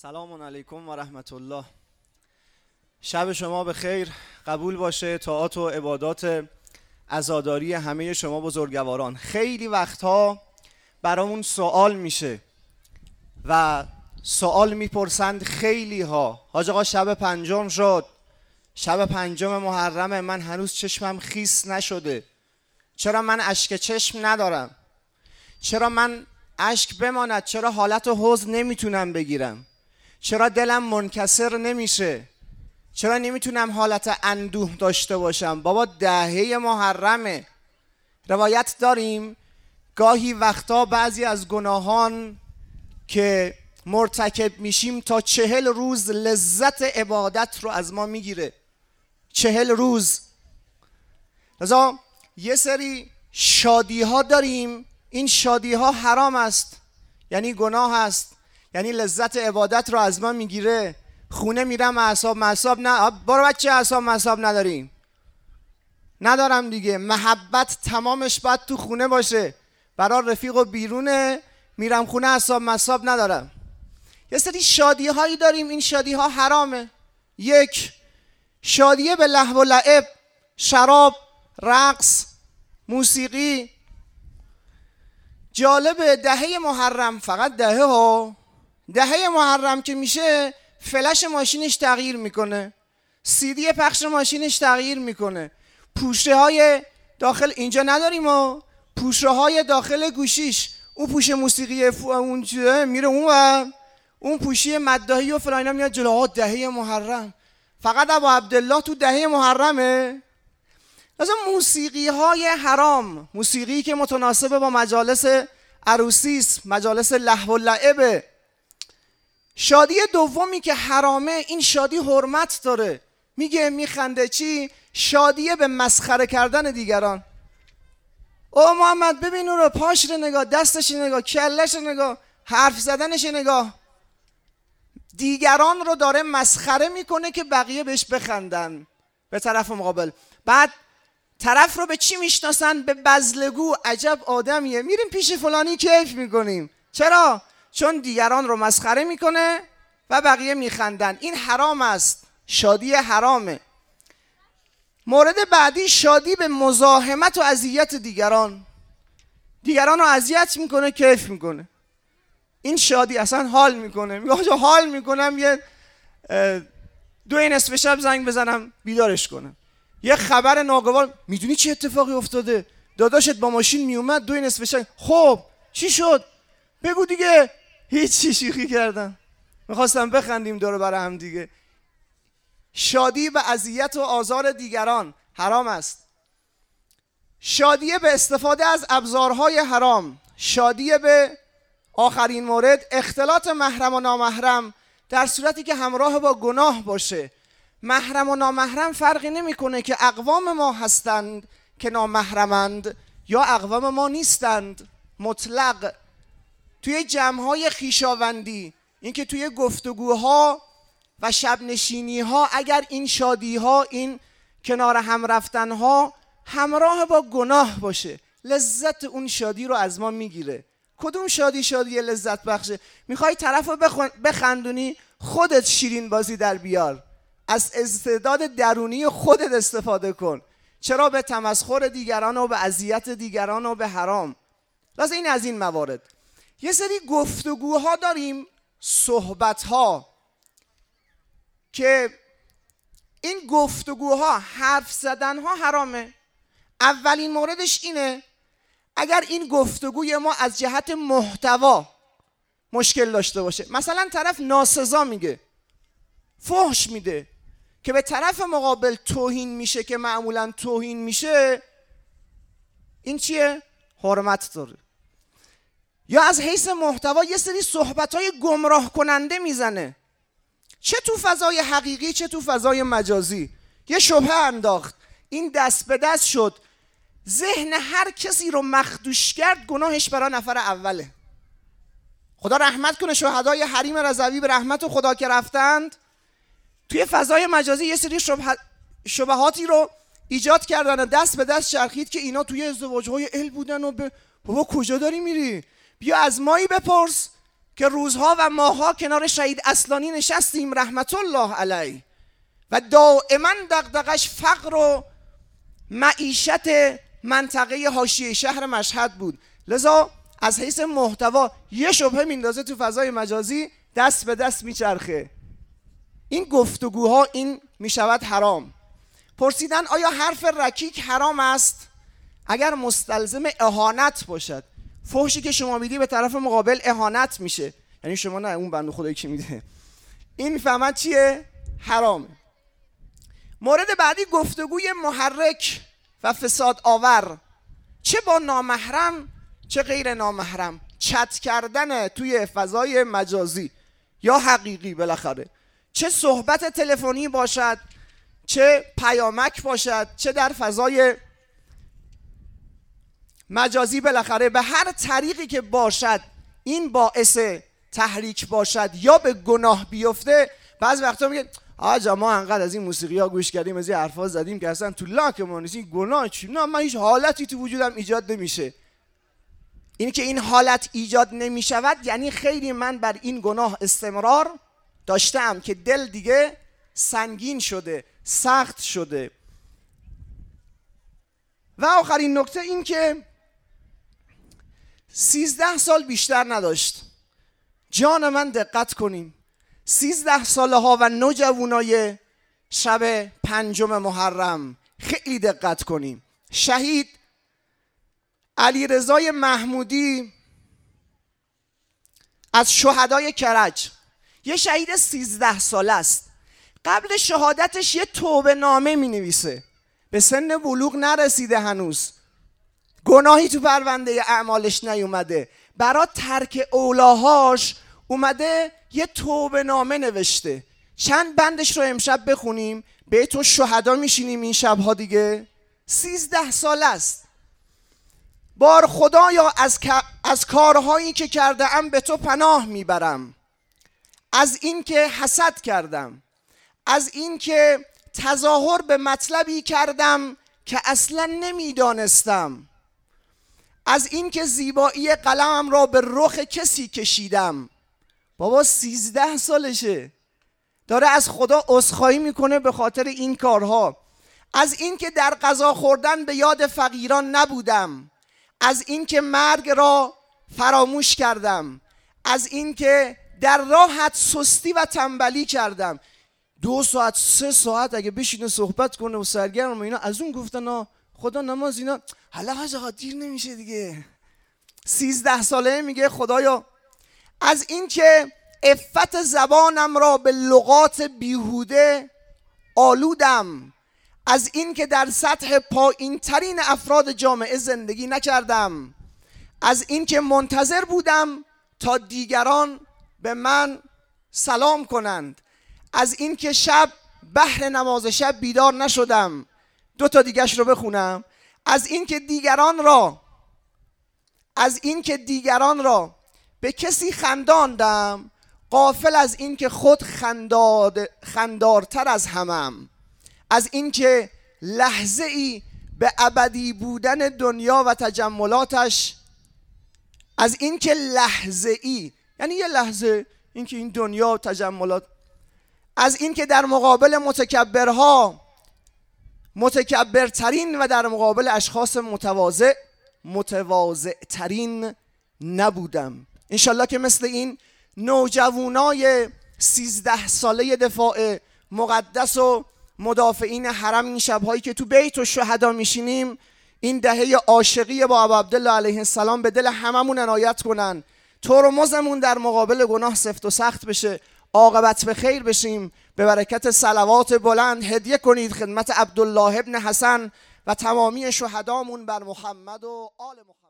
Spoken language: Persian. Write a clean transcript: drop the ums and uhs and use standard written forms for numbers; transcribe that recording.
سلام علیکم و رحمت الله. شب شما به خیر قبول باشه. طاعات و عبادات عزاداری همه شما بزرگواران. خیلی وقتها برامون سوال میشه و سوال میپرسند خیلی ها: حاج آقا شب پنجم شد، شب پنجم محرم، من هنوز چشمم خیس نشده، چرا من اشک چشم ندارم؟ چرا من اشک بماند؟ چرا حالت حزن نمیتونم بگیرم؟ چرا دلم منکسر نمیشه؟ چرا نمیتونم حالت اندوه داشته باشم؟ بابا دهه محرمه. روایت داریم گاهی وقتا بعضی از گناهان که مرتکب میشیم تا 40 روز لذت عبادت رو از ما میگیره. 40 روز. لذا یه سری شادی ها داریم، این شادی ها حرام است، یعنی گناه است، یعنی لذت عبادت رو از ما میگیره. خونه میرم اعصاب نه، برو بچه اعصاب نداریم. ندارم دیگه. محبت تمامش باید تو خونه باشه. برای رفیق و بیرونه، میرم خونه اعصاب ندارم. یه سری شادی هایی داریم، این شادی ها حرامه. یک، شادیه به لهو و لعب، شراب، رقص، موسیقی. جالبه دهه محرم، فقط دهه محرم که میشه فلش ماشینش تغییر میکنه، CD پخش ماشینش تغییر میکنه، پوشه های داخل اینجا نداریم و پوشه های داخل گوشیش، اون پوشه موسیقی اون میره اون پوشی مداحی و فلان میاد جلو. دهه محرم. فقط ابو عبدالله تو دهه محرمه. مثلا موسیقی های حرام، موسیقی که متناسب با مجالس عروسی است، مجالس لهو و لعبه. شادی دومی که حرامه، این شادی حرمت داره. میخنده چی؟ شادیه به مسخره کردن دیگران. او محمد ببین اون رو، پاش رو نگاه، دستش رو نگاه، کلش رو نگاه، حرف زدنش رو نگاه. دیگران رو داره مسخره میکنه که بقیه بهش بخندن به طرف مقابل. بعد طرف رو به چی میشناسن؟ به بزلگو. عجب آدمیه، میریم پیش فلانی کیف میکنیم. چرا؟ چون دیگران رو مسخره میکنه و بقیه میخندن. این حرام است، شادی حرامه. مورد بعدی، شادی به مزاحمت و اذیت دیگران. دیگران رو اذیت میکنه، کیف میکنه. این شادی اصلا حال میکنه. میگه آجا حال میکنم یه 2 نصف شب زنگ بزنم بیدارش کنم. یه خبر ناگوار، میدونی چه اتفاقی افتاده؟ داداشت با ماشین میومد 2 نصف شب. خب چی شد؟ بگو دیگه. هیچی، شوخی کردم، میخواستم بخندیم دور بر هم دیگه. شادی به اذیت و آزار دیگران حرام است. شادی به استفاده از ابزارهای حرام. شادی به آخرین مورد، اختلاط محرم و نامحرم در صورتی که همراه با گناه باشه. محرم و نامحرم فرقی نمیکنه که اقوام ما هستند که نامحرمند یا اقوام ما نیستند. مطلق توی جمع‌های خویشاوندی، این که توی گفتگوها و شب نشینی‌ها اگر این شادی‌ها، این کنار هم رفتن‌ها همراه با گناه باشه، لذت اون شادی رو از ما میگیره. کدوم شادی لذت بخشه؟ میخوای طرف رو بخندونی، خودت شیرین بازی در بیار، از استعداد درونی خودت استفاده کن. چرا به تمسخر دیگران و به اذیت دیگران و به حرام؟ لازم این از این موارد. یه سری گفتگوها داریم، صحبتها، که این گفتگوها، حرف زدنها حرامه. اولین موردش اینه اگر این گفتگوی ما از جهت محتوا مشکل داشته باشه. مثلا طرف ناسزا میگه، فحش میده، که به طرف مقابل توهین میشه، که معمولا توهین میشه، این چیه؟ حرمت داره. یا از حیث محتوا یه سری صحبت‌های گمراه کننده میزنه، چه تو فضای حقیقی چه تو فضای مجازی. یه شبهه انداخت، این دست به دست شد، ذهن هر کسی رو مخدوش کرد، گناهش برای نفر اوله. خدا رحمت کنه شهدای حریم رضوی به رحمت خدا که رفتند، توی فضای مجازی یه سری شبهاتی رو ایجاد کردن و دست به دست چرخید که اینا توی ازدواج‌های ال بودن و بابا کجا داری میری؟ بیا از مایی بپرس که روزها و ماهها کنار شهید اصلانی نشستیم رحمت الله علیه و دائما دغدغش فقر و معیشت منطقه حاشیه شهر مشهد بود. لذا از حیث محتوا یه شبهه میندازه تو فضای مجازی، دست به دست میچرخه. این گفتگوها این میشود حرام. پرسیدن آیا حرف رکیک حرام است اگر مستلزم اهانت باشد؟ فحشی که شما میدی به طرف مقابل اهانت میشه، یعنی شما نه اون بنده خدایی که میده، این فهمت چیه؟ حرامه. مورد بعدی گفتگوی محرک و فساد آور، چه با نامحرم چه غیر نامحرم، چت کردن توی فضای مجازی یا حقیقی، بالاخره چه صحبت تلفنی باشد چه پیامک باشد چه در فضای مجازی، بالاخره به هر طریقی که باشد این باعث تحریک باشد یا به گناه بیفته. بعض وقتا میگه آجا ما انقدر از این موسیقی ها گوش کردیم، از این حرفا زدیم که اصلا تو لاک ما نیست، این گناه چی؟ نه، من هیچ حالتی تو وجودم ایجاد نمیشه. این که این حالت ایجاد نمیشود یعنی خیلی من بر این گناه استمرار داشتم که دل دیگه سنگین شده، سخت شده. و آخرین نکته این که 13 سال بیشتر نداشت. جان من دقت کنیم، 13 ساله ها و نوجوانای شب 5 محرم خیلی دقت کنیم. شهید علیرضای محمودی از شهدای کرج، یه شهید 13 ساله است. قبل شهادتش یه توبه نامه می نویسه، به سن بلوغ نرسیده هنوز، گناهی تو پرونده اعمالش نیومده، برای ترک اولاهاش اومده یه توبه نامه نوشته. چند بندش رو امشب بخونیم، به تو شهدا میشینیم این شبها دیگه. 13 سال است. بار خدایا از کارهایی که کرده ام به تو پناه میبرم، از این که حسد کردم، از این که تظاهر به مطلبی کردم که اصلا نمیدانستم، از این که زیبایی قلمم را به رخ کسی کشیدم. بابا 13 سالشه داره از خدا عذرخواهی میکنه به خاطر این کارها. از این که در غذا خوردن به یاد فقیران نبودم، از این که مرگ را فراموش کردم، از این که در راحت سستی و تنبلی کردم. 2 ساعت 3 ساعت اگه بشینه صحبت کنه و سرگرم و اینا، از اون گفتن خدا نماز اینا، حالا حاجا دیر نمیشه دیگه. 13 ساله میگه خدایا از این که عفت زبانم را به لغات بیهوده آلودم، از این که در سطح پایین ترین افراد جامعه زندگی نکردم، از این که منتظر بودم تا دیگران به من سلام کنند، از این که شب بهر نماز شب بیدار نشدم. 2 تا دیگه‌اش رو بخونم. از این که دیگران را به کسی خنداندم، غافل از این که خود خندارتر از همم، از این که لحظه ای به ابدی بودن دنیا و تجملاتش، از این که لحظه ای یعنی یه لحظه، این که این دنیا و تجملات، از این که در مقابل متکبرترین و در مقابل اشخاص متواضعترین نبودم. انشالله که مثل این نوجوانای 13 ساله دفاع مقدس و مدافعین حرم این شبهایی که تو بیت الشهدا میشینیم، این دهه عاشقی با ابا عبدالله علیه السلام به دل هممون عنایت کنن، ترمزمون در مقابل گناه سفت و سخت بشه، عاقبت به خیر بشیم. به برکت صلوات بلند هدیه کنید خدمت عبدالله ابن حسن و تمامی شهدامون بر محمد و آل محمد.